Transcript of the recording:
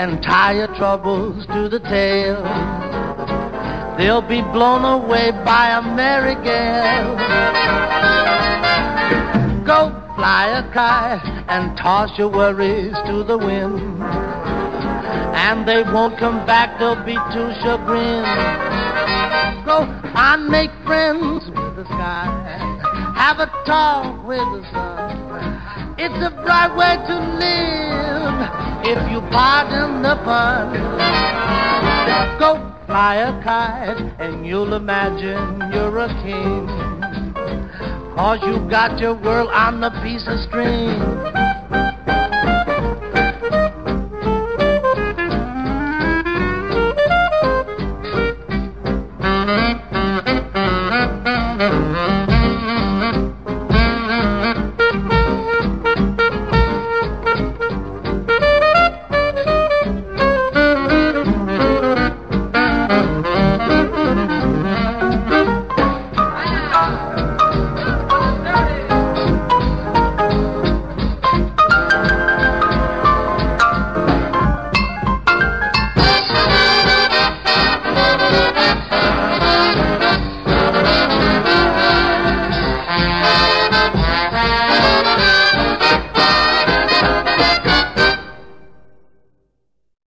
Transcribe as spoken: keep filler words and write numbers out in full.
and tie your troubles to the tail. They'll be blown away by a merry gale. Go fly a kite and toss your worries to the wind, and they won't come back, they'll be too chagrined. Go and make friends with the sky, have a talk with the sun. It's a bright way to live, if you pardon the pun. Go fly a kite and you'll imagine you're a king, 'cause you got your world on a piece of string.